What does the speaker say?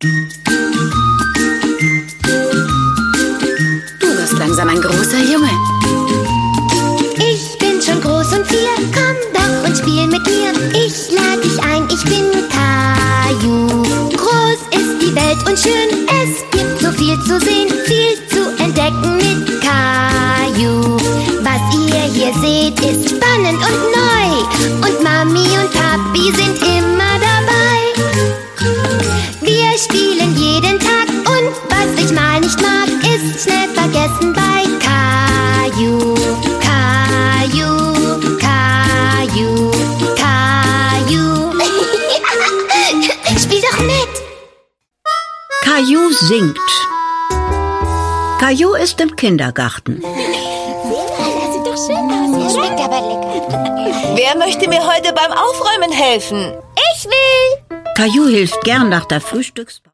Du wirst langsam ein großer Junge. Ich bin schon groß und 4, komm doch und spiel mit mir. Ich lade dich ein, ich bin Caillou. Groß ist die Welt und schön, es gibt so viel zu sehen, viel zu entdecken mit Caillou. Was ihr hier seht, ist spannend und neu und Mami und Papi sind immer dabei. Wir spielen jeden Tag und was ich mal nicht mag, ist schnell vergessen bei Caillou. Caillou, Caillou, Caillou. Spiel doch mit! Caillou singt. Caillou ist im Kindergarten. Das sieht doch schön aus. Schmeckt aber lecker. Wer möchte mir heute beim Aufräumen helfen? Ich will! Caillou hilft gern nach der Frühstückspause.